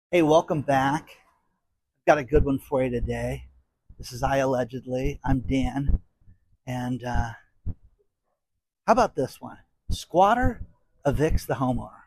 Hey, welcome back. I've got a good one for you today. This is I Allegedly. I'm Dan. And how about this one? Squatter evicts the homeowner.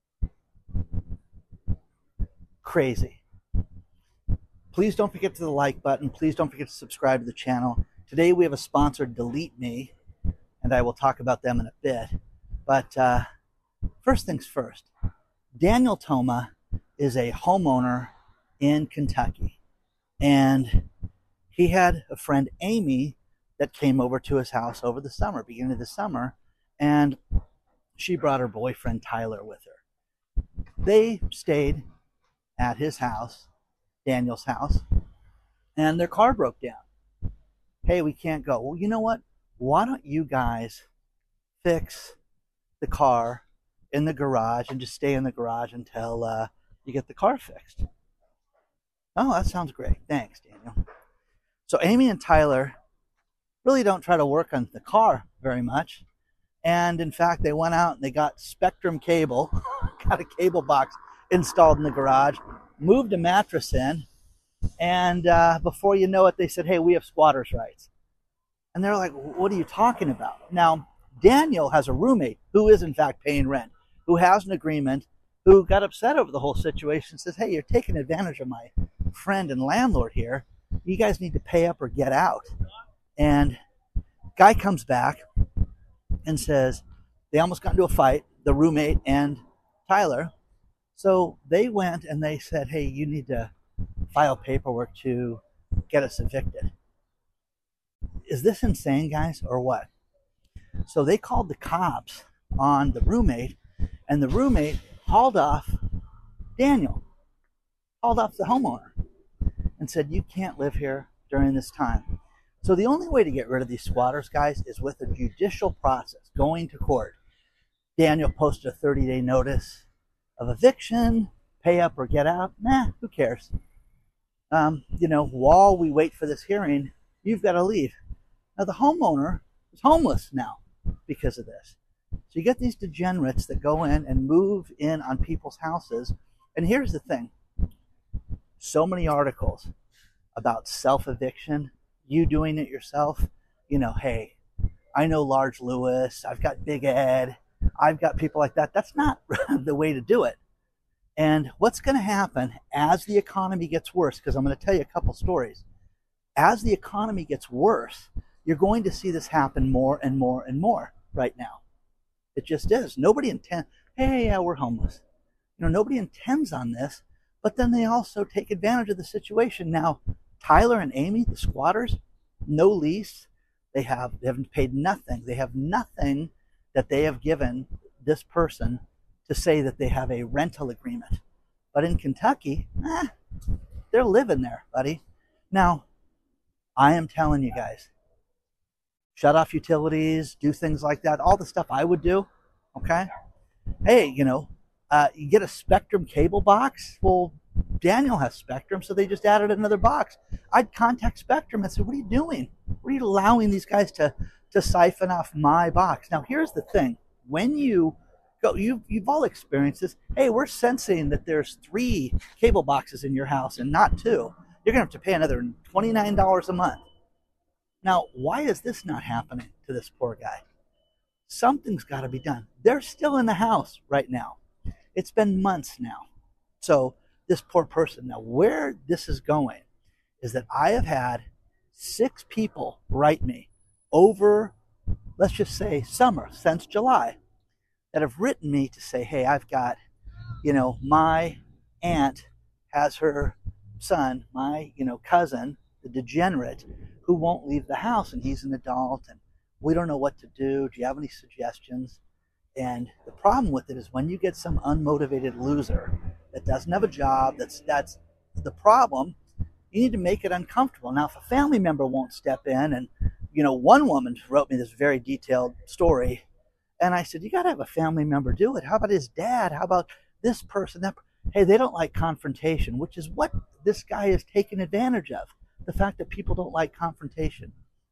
Crazy. Please don't forget to the like button. Please don't forget to subscribe to the channel. Today we have a sponsor, Delete Me, and I will talk about them in a bit. But first things first, Daniel Toma is a homeowner in Kentucky. And he had a friend, Amy, that came over to his house over the summer, beginning of the summer, and she brought her boyfriend, Tyler, with her. They stayed at his house, Daniel's house, and their car broke down. Hey, we can't go. Well, you know what? Why don't you guys fix the car in the garage and just stay in the garage until you get the car fixed? Oh, that sounds great. Thanks, Daniel. So Amy and Tyler really don't try to work on the car very much. And in fact, they went out and they got Spectrum cable, got a cable box installed in the garage, moved a mattress in, and before you know it, they said, hey, we have squatters' rights. And they're like, what are you talking about? Now, Daniel has a roommate who is in fact paying rent, who has an agreement, who got upset over the whole situation, says, hey, you're taking advantage of my friend and landlord here. You guys need to pay up or get out. And guy comes back and says they almost got into a fight, the roommate and Tyler. So they went and they said, hey, you need to file paperwork to get us evicted. Is this insane, guys, or what? So they called the cops on the roommate, and the roommate hauled off Daniel, hauled off the homeowner, and said, you can't live here during this time. So the only way to get rid of these squatters, guys, is with a judicial process, going to court. Daniel posted a 30-day notice of eviction, pay up or get out. Nah, who cares? While we wait for this hearing, you've got to leave. Now, the homeowner is homeless now because of this. So you get these degenerates that go in and move in on people's houses. And here's the thing. So many articles about self-eviction, you doing it yourself. Hey, I know Large Lewis, I've got Big Ed, I've got people like that. That's not the way to do it. And what's going to happen as the economy gets worse, because I'm going to tell you a couple stories. As the economy gets worse, you're going to see this happen more and more and more right now. It just is. Nobody intends, hey, yeah, we're homeless. Nobody intends on this, but then they also take advantage of the situation. Now, Tyler and Amy, the squatters, no lease. They haven't paid nothing. They have nothing that they have given this person to say that they have a rental agreement. But in Kentucky, they're living there, buddy. Now, I am telling you guys, shut off utilities, do things like that, all the stuff I would do, okay? Hey, you get a Spectrum cable box. Well, Daniel has Spectrum, so they just added another box. I'd contact Spectrum and say, what are you doing? What are you allowing these guys to siphon off my box? Now, here's the thing. When you go, you've all experienced this. Hey, we're sensing that there's 3 cable boxes in your house and not 2. You're going to have to pay another $29 a month. Now, why is this not happening to this poor guy? Something's got to be done. They're still in the house right now. It's been months now. So this poor person, now where this is going is that I have had 6 people write me over, let's just say summer, since July, that have written me to say, hey, I've got, my aunt has her son, my, cousin, the degenerate, who won't leave the house, and he's an adult, and we don't know what to do. Do you have any suggestions? And the problem with it is when you get some unmotivated loser that doesn't have a job, that's the problem, you need to make it uncomfortable. Now, if a family member won't step in, and, one woman wrote me this very detailed story, and I said, you got to have a family member do it. How about his dad? How about this person? Hey, they don't like confrontation, which is what this guy is taking advantage of. The fact that people don't like confrontation.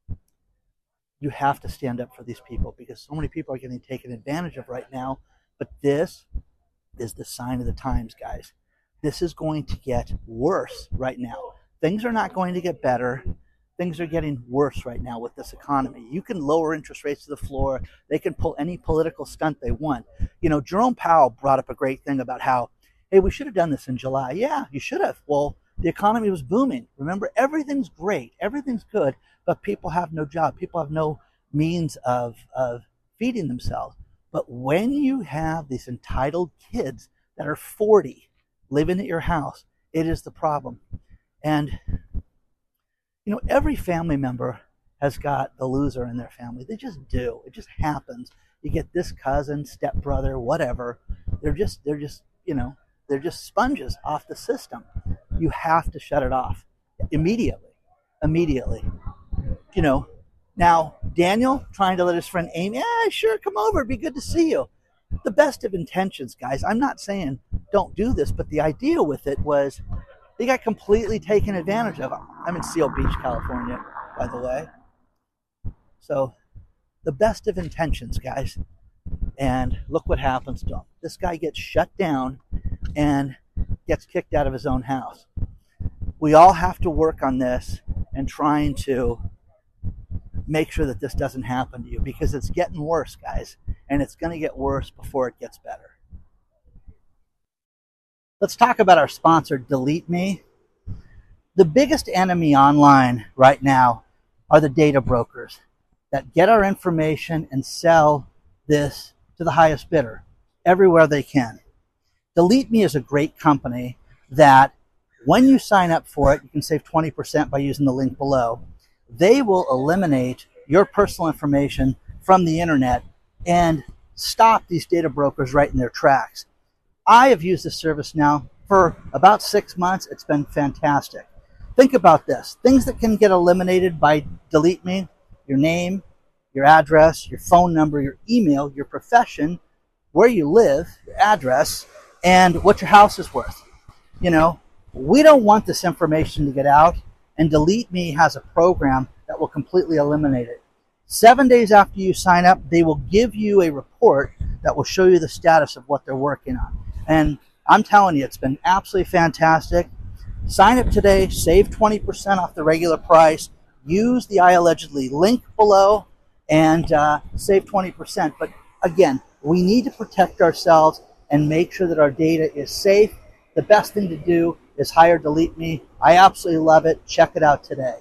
You have to stand up for these people because so many people are getting taken advantage of right now. But this is the sign of the times, guys. this is going to get worse right now. Things are not going to get better. Things are getting worse right now with this economy. You can lower interest rates to the floor. They can pull any political stunt they want. You know, Jerome Powell brought up a great thing about how, hey, we should have done this in July. Yeah, you should have. Well, the economy was booming. Remember, everything's great. Everything's good, but people have no job. People have no means of feeding themselves. But when you have these entitled kids that are 40 living at your house, it is the problem. And, you know, every family member has got the loser in their family. They just do. It just happens. You get this cousin, stepbrother, whatever. They're just, you know, they're just sponges off the system. You have to shut it off immediately. Immediately. You know, now Daniel trying to let his friend Amy, yeah, sure, come over. It'd be good to see you. The best of intentions, guys. I'm not saying don't do this, but the idea with it was they got completely taken advantage of. I'm in Seal Beach, California, by the way. So the best of intentions, guys. And look what happens to him. This guy gets shut down and gets kicked out of his own house. We all have to work on this and trying to make sure that this doesn't happen to you, because it's getting worse, guys, and it's going to get worse before it gets better. Let's talk about our sponsor, Delete Me. The biggest enemy online right now are the data brokers that get our information and sell this to the highest bidder everywhere they can. Delete Me is a great company that when you sign up for it, you can save 20% by using the link below. They will eliminate your personal information from the internet and stop these data brokers right in their tracks. I have used this service now for about 6 months. It's been fantastic. Think about this. Things that can get eliminated by Delete Me: your name, your address, your phone number, your email, your profession, where you live, your address, and what your house is worth. You know, we don't want this information to get out, and Delete Me has a program that will completely eliminate it. 7 days after you sign up, they will give you a report that will show you the status of what they're working on. And I'm telling you, it's been absolutely fantastic. Sign up today, save 20% off the regular price, use the I Allegedly link below, and save 20%. But again, we need to protect ourselves and make sure that our data is safe. The best thing to do is hire Delete Me. I absolutely love it. Check it out today.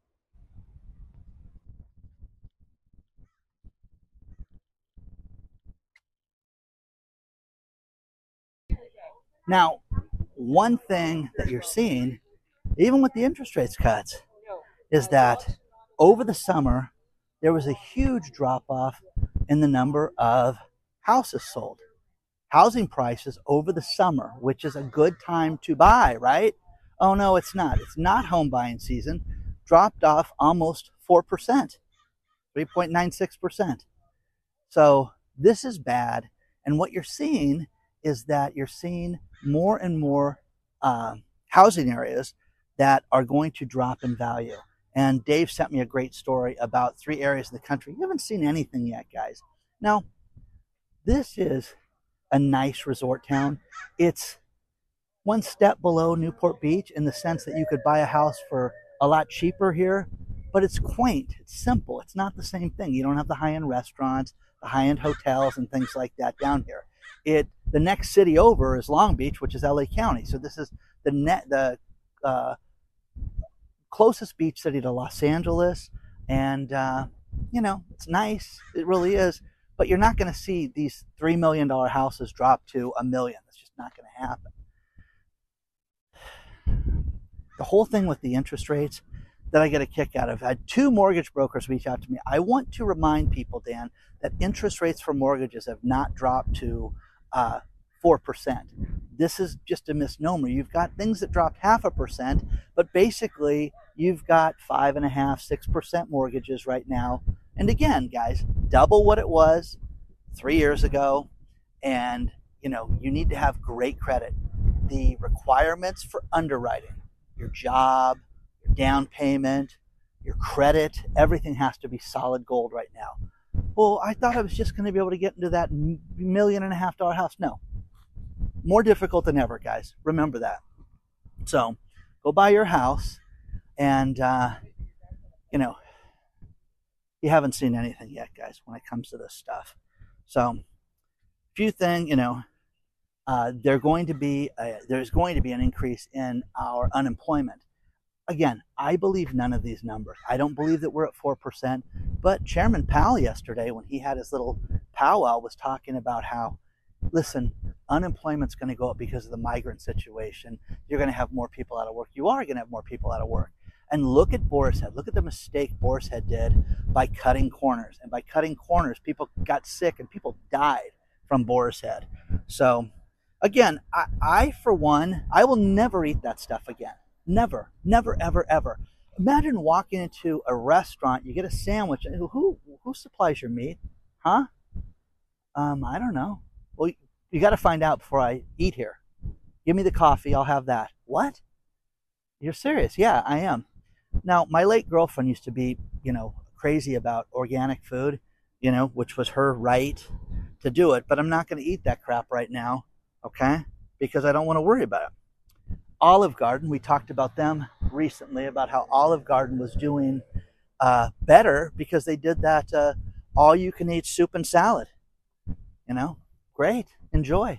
Now, one thing that you're seeing, even with the interest rates cuts, is that over the summer, there was a huge drop-off in the number of houses sold. Housing prices over the summer, which is a good time to buy, right? Oh, no, it's not. It's not home buying season. Dropped off almost 4%, 3.96%. So this is bad. And what you're seeing is that you're seeing more and more housing areas that are going to drop in value. And Dave sent me a great story about 3 areas in the country. You haven't seen anything yet, guys. Now, this is a nice resort town. It's one step below Newport Beach in the sense that you could buy a house for a lot cheaper here, but it's quaint, it's simple, it's not the same thing. You don't have the high-end restaurants, the high-end hotels and things like that down here. The next city over is Long Beach, which is LA County. So this is the closest beach city to Los Angeles, and you know, it's nice, it really is, but you're not going to see these $3 million houses drop to $1 million. It's just not going to happen. The whole thing with the interest rates that I get a kick out of, I had 2 mortgage brokers reach out to me. I want to remind people, Dan, that interest rates for mortgages have not dropped to 4%. This is just a misnomer. You've got things that dropped 0.5%, but basically you've got 5.5%, 6% mortgages right now. And again, guys, double what it was 3 years ago. And, you know, you need to have great credit. The requirements for underwriting, your job, your down payment, your credit, everything has to be solid gold right now. Well, I thought I was just going to be able to get into that $1.5 million house. No. more difficult than ever, guys. Remember that. So go buy your house, and you know, you haven't seen anything yet, guys, when it comes to this stuff. So few things, there's going to be an increase in our unemployment. Again, I believe none of these numbers. I don't believe that we're at 4%, but Chairman Powell yesterday, when he had his little powwow, was talking about how, listen, unemployment's going to go up because of the migrant situation. You're going to have more people out of work. You are going to have more people out of work. And look at Boar's Head. Look at the mistake Boar's Head did by cutting corners. And by cutting corners, people got sick and people died from Boar's Head. So, again, I for one, I will never eat that stuff again. Never, never, ever, ever. Imagine walking into a restaurant, you get a sandwich. Who supplies your meat? Huh? I don't know. Well, you got to find out before I eat here. Give me the coffee, I'll have that. What? You're serious? Yeah, I am. Now, my late girlfriend used to be, crazy about organic food, which was her right to do it. But I'm not going to eat that crap right now, okay? Because I don't want to worry about it. Olive Garden, we talked about them recently, about how Olive Garden was doing better because they did that all-you-can-eat soup and salad. Great, enjoy.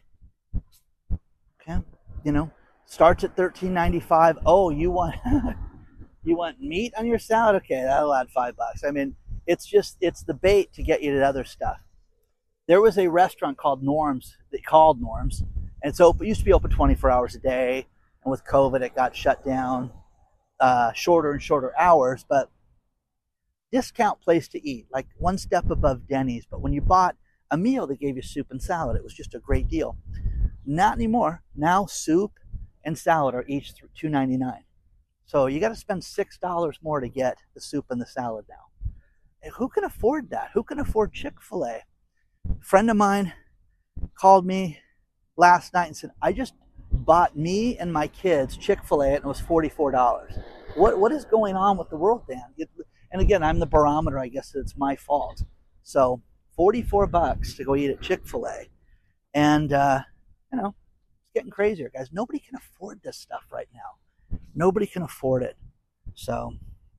Okay, starts at $13.95. Oh, you want you want meat on your salad? Okay, that'll add $5. I mean, it's the bait to get you to other stuff. There was a restaurant called Norms, and it used to be open 24 hours a day. And with COVID, it got shut down, shorter and shorter hours, but discount place to eat, like one step above Denny's. But when you bought a meal, they gave you soup and salad. It was just a great deal. Not anymore. Now soup and salad are each $2.99. So you got to spend $6 more to get the soup and the salad now. And who can afford that? Who can afford Chick-fil-A? A friend of mine called me last night and said, I just bought me and my kids Chick-fil-A and it was $44. What is going on with the world, Dan? And again, I'm the barometer. I guess it's my fault. So $44 to go eat at Chick-fil-A, and it's getting crazier, guys. Nobody can afford this stuff right now. Nobody can afford it. So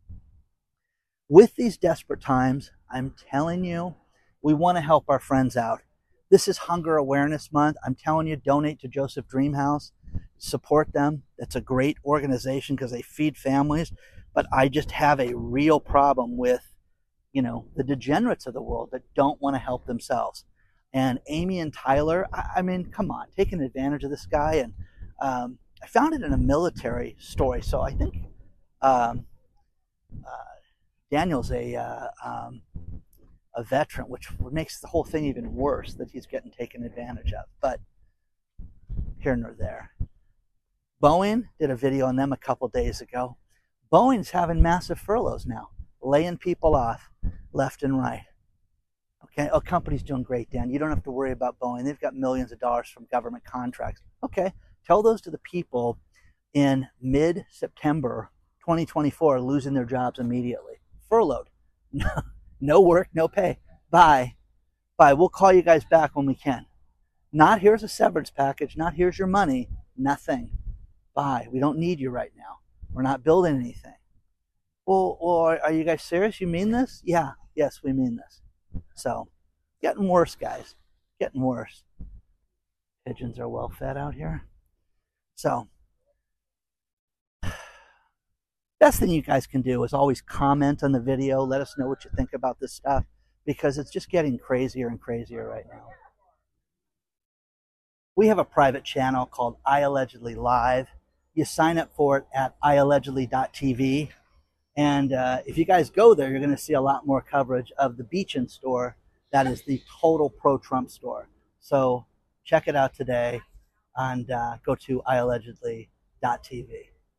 with these desperate times, I'm telling you, we want to help our friends out. This is Hunger Awareness Month. I'm telling you, donate to Joseph Dream House. Support them. It's a great organization because they feed families. But I just have a real problem with, the degenerates of the world that don't want to help themselves. And Amy and Tyler, I mean, come on, taking advantage of this guy. And I found it in a military story. So I think Daniel's a veteran, which makes the whole thing even worse that he's getting taken advantage of. But here nor there. Boeing did a video on them a couple days ago. Boeing's having massive furloughs now, laying people off left and right. Okay, oh, company's doing great, Dan. You don't have to worry about Boeing. They've got millions of dollars from government contracts. Okay, tell those to the people in mid-September 2024 losing their jobs immediately. Furloughed. No work, no pay. Bye. We'll call you guys back when we can. Not here's a severance package. Not here's your money. Nothing. Bye. We don't need you right now. We're not building anything. Well, are you guys serious? You mean this? Yeah. Yes, we mean this. So, getting worse, guys. Getting worse. Pigeons are well fed out here. So, best thing you guys can do is always comment on the video. Let us know what you think about this stuff because it's just getting crazier and crazier right now. We have a private channel called I Allegedly Live. You sign up for it at iallegedly.tv. And if you guys go there, you're going to see a lot more coverage of the Beachin store. That is the total pro-Trump store. So check it out today and go to iallegedly.tv.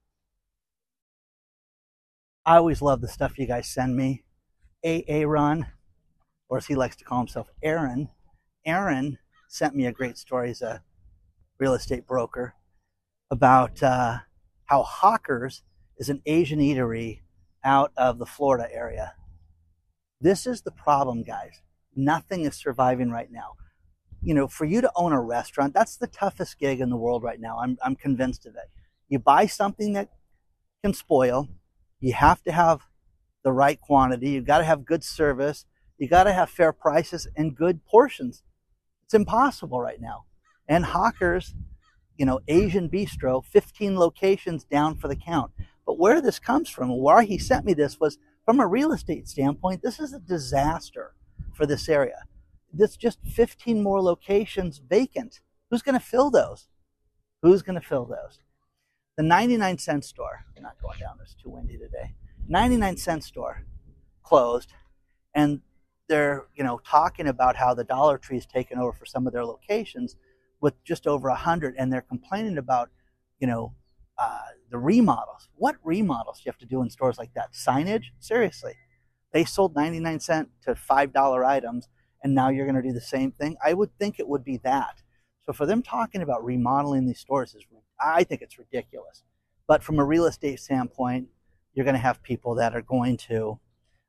I always love the stuff you guys send me. Aaron, or as he likes to call himself, Aaron. Aaron sent me a great story. He's a real estate broker about how Hawkers is an Asian eatery out of the Florida area. This is the problem, guys. Nothing is surviving right now. for you to own a restaurant, that's the toughest gig in the world right now. I'm convinced of it. You buy something that can spoil. You have to have the right quantity. You got to have good service. You got to have fair prices and good portions. It's impossible right now. And Hawkers, Asian Bistro, 15 locations down for the count. But where this comes from, why he sent me this was from a real estate standpoint, this is a disaster for this area. There's just 15 more locations vacant. Who's going to fill those? Who's going to fill those? The 99-cent store, I'm not going down, it's too windy today. 99-cent store closed, and they're talking about how the Dollar Tree's taken over for some of their locations with just over 100, and they're complaining about the remodels. What remodels do you have to do in stores like that? Signage? Seriously. They sold 99-cent to $5 items, and now you're going to do the same thing? I would think it would be that. So for them talking about remodeling these stores, I think it's ridiculous. But from a real estate standpoint, you're going to have people that are going to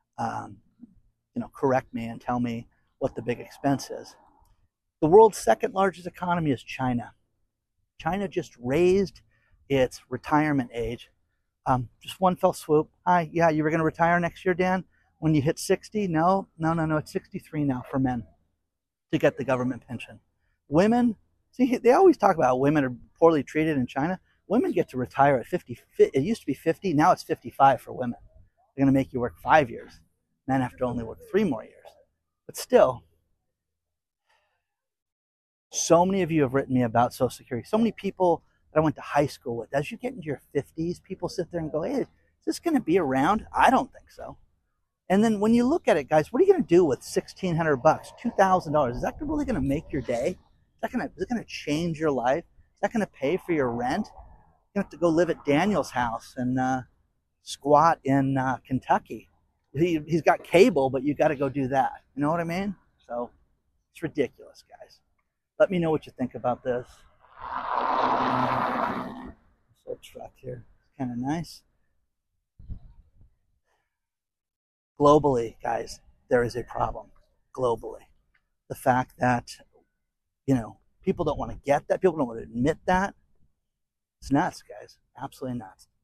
correct me and tell me what the big expense is. The world's second largest economy is China. China just raised its retirement age. Just one fell swoop. Yeah, you were going to retire next year, Dan, when you hit 60? No. It's 63 now for men to get the government pension. Women, see, they always talk about how women are poorly treated in China. Women get to retire at 50. It used to be 50. Now it's 55 for women. They're going to make you work 5 years. Men have to only work 3 more years. But still, so many of you have written me about Social Security. So many people that I went to high school with. As you get into your 50s, people sit there and go, hey, is this going to be around? I don't think so. And then when you look at it, guys, what are you going to do with $1,600, $2,000? Is that really going to make your day? Is it going to change your life? Is that going to pay for your rent? You have to go live at Daniel's house and squat in Kentucky. He's got cable, but you got to go do that. You know what I mean? So it's ridiculous, guys. Let me know what you think about this. This little truck here, it's kind of nice. Globally, guys, there is a problem. Globally, the fact that people don't want to get that, people don't want to admit that, it's nuts, guys. Absolutely nuts.